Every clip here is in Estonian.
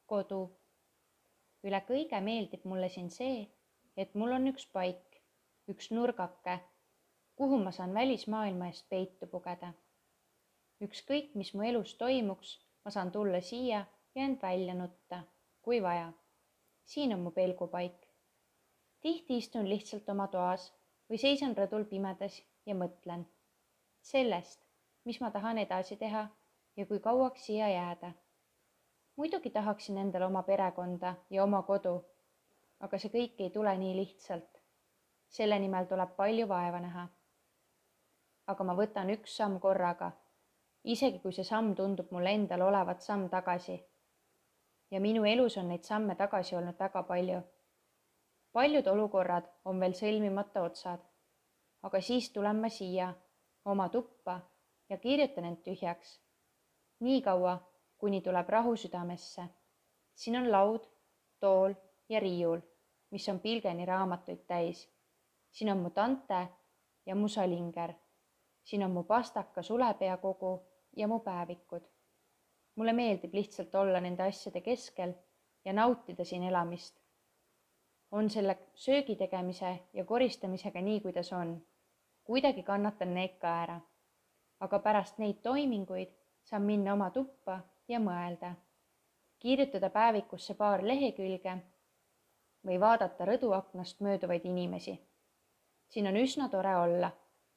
kodu. Üle kõige meeldib mulle siin see, et mul on üks paik, üks nurgake, kuhu ma saan välismaailma eest peitu pugeda. Ükskõik, mis mu elus toimuks, ma saan tulla siia ja end välja nutta, kui vaja. Siin on mu pelgupaik. Tihti istun lihtsalt oma toas või seisan rõdul pimedas ja mõtlen sellest, mis ma tahan edasi teha ja kui kauaks siia jääda. Muidugi tahaksin endale oma perekonda ja oma kodu, aga see kõik ei tule nii lihtsalt. Selle nimel tuleb palju vaeva näha. Aga ma võtan üks samm korraga, isegi kui see samm tundub mulle endal olevat samm tagasi. Ja minu elus on neid samme tagasi olnud väga palju. Paljud olukorrad on veel sõlmimata otsad, aga siis tulen ma siia, oma tuppa ja kirjutan end tühjaks. Nii kaua, kuni tuleb rahu südamesse. Siin on laud, tool ja riiul, mis on pilgeni raamatuid täis. Siin on mu tante ja mu salinger. Siin on mu pastaka sulepeakogu ja mu päevikud. Mulle meeldib lihtsalt olla nende asjade keskel ja nautida siin elamist. On selle söögi tegemise ja koristamisega nii, kuidas on. Kuidagi kannatan need ka ära. Aga pärast neid toiminguid saan minna oma tuppa ja mõelda. Kirjutada päevikusse paar lehekülge või vaadata rõduaknast mööduvaid inimesi. Siin on üsna tore olla.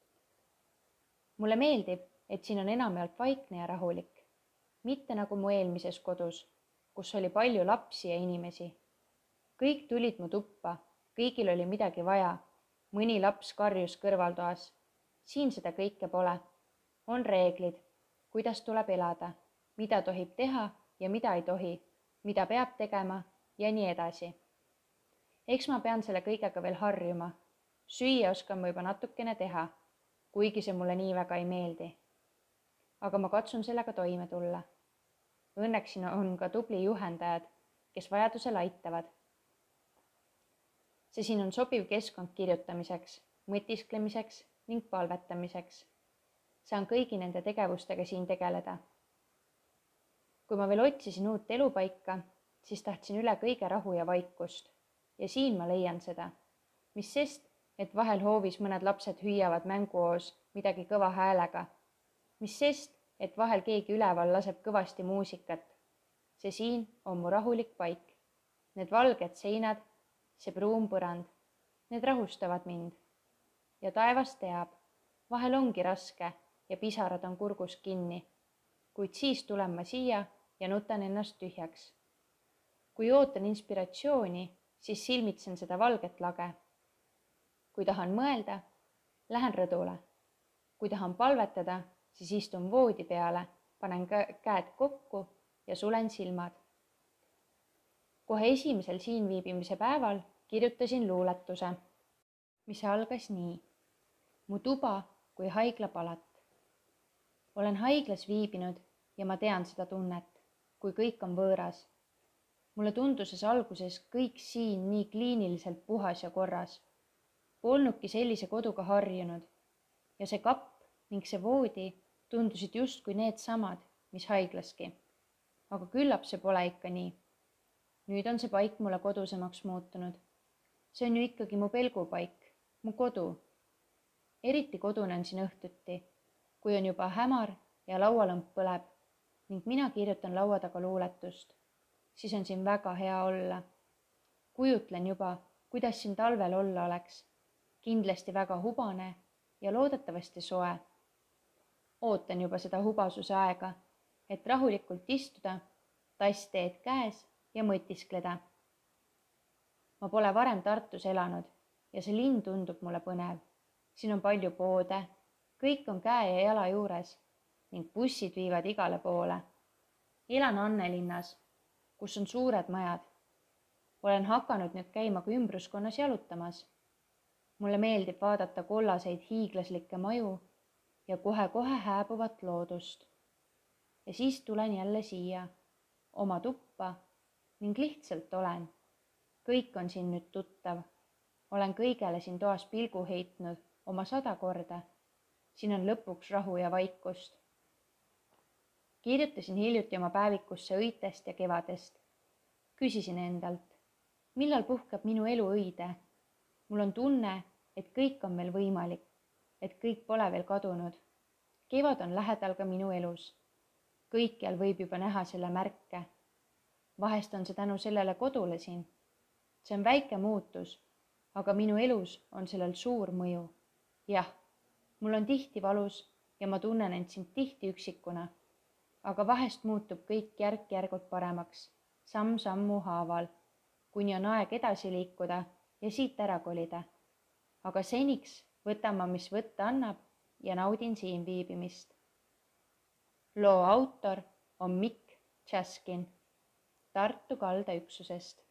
Mulle meeldib, et siin on enamjaolt vaikne ja rahulik. Mitte nagu mu eelmises kodus, kus oli palju lapsi ja inimesi. Kõik tulid mu tuppa, kõigil oli midagi vaja. Mõni laps karjus kõrvaltoas. Siin seda kõike pole. On reeglid, kuidas tuleb elada, mida tohib teha ja mida ei tohi, mida peab tegema ja nii edasi. Eks ma pean selle kõigega veel harjuma. Süüa oskan ma juba natukene teha, kuigi see mulle nii väga ei meeldi. Aga ma katsun sellega toime tulla. Õnneks siin on ka tubli juhendajad, kes vajadusel aitavad. See siin on sobiv keskkond kirjutamiseks, mõtisklemiseks ning palvetamiseks. Saan kõigi nende tegevustega siin tegeleda. Kui ma veel otsisin uut elupaika, siis tahtsin üle kõige rahu ja vaikust. Ja siin ma leian seda. Mis sest, et vahel hoovis mõned lapsed hüüavad mänguoos midagi kõva häälega. Mis sest, et vahel keegi üleval laseb kõvasti muusikat. See siin on mu rahulik paik. Need valged seinad, see pruun põrand, need rahustavad mind. Ja taevas teab, vahel ongi raske ja pisarad on kurgus kinni, kuid siis tulen ma siia ja nutan ennast tühjaks. Kui ootan inspiratsiooni, siis silmitsen seda valget lage. Kui tahan mõelda, lähen rõdule. Kui tahan palvetada, siis istun voodi peale, panen käed kokku ja sulen silmad. Kohe esimesel siin viibimise päeval kirjutasin luuletuse, mis algas nii. Mu tuba kui haiglapalat. Olen haiglas viibinud ja ma tean seda tunnet, kui kõik on võõras. Mulle tunduses alguses kõik siin nii kliiniliselt puhas ja korras. Polnudki sellise koduga harjunud ja see kapp ning see voodi tundusid justkui need samad, mis haiglaski. Aga küllap see pole ikka nii. Nüüd on see paik mulle kodusemaks muutunud. See on ju ikkagi mu pelgupaik, mu kodu. Eriti kodune on siin õhtuti, kui on juba hämar ja laualõmp põleb ning mina kirjutan laua taga luuletust. Siis on siin väga hea olla. Kujutlen juba, kuidas siin talvel olla oleks. Kindlasti väga hubane ja loodetavasti soe. Ootan juba seda hubasuse aega, et rahulikult istuda, tassteed käes ja mõtiskleda. Ma pole varem Tartus elanud ja see linn tundub mulle põnev. Siin on palju poode, kõik on käe ja jala juures ning bussid viivad igale poole. Elan Annelinnas, kus on suured majad. Olen hakanud nüüd käima ka ümbruskonnas jalutamas. Mulle meeldib vaadata kollaseid hiiglaslikke maju ja kohe-kohe hääbuvat loodust. Ja siis tulen jälle siia, oma tuppa ning lihtsalt olen. Kõik on siin nüüd tuttav. Olen kõigele siin toas pilgu heitnud oma 100 korda. Siin on lõpuks rahu ja vaikust. Kirjutasin hiljuti oma päevikusse õitest ja kevadest. Küsisin endalt, millal puhkeb minu elu õide. Mul on tunne, et kõik on veel võimalik, et kõik pole veel kadunud. Kevad on lähedal ka minu elus. Kõikjal võib juba näha selle märke. Vahest on see tänu sellele kodule siin. See on väike muutus, aga minu elus on sellel suur mõju. Jah, mul on tihti valus ja ma tunnen end siin tihti üksikuna, aga vahest muutub kõik järk-järgult paremaks, samm-sammu haaval, kuni on aeg edasi liikuda ja siit ära kolida. Aga seniks võtan ma, mis võtta annab ja naudin siin viibimist. Loo autor on Mikk Chaskin Tartu kaldaüksusest.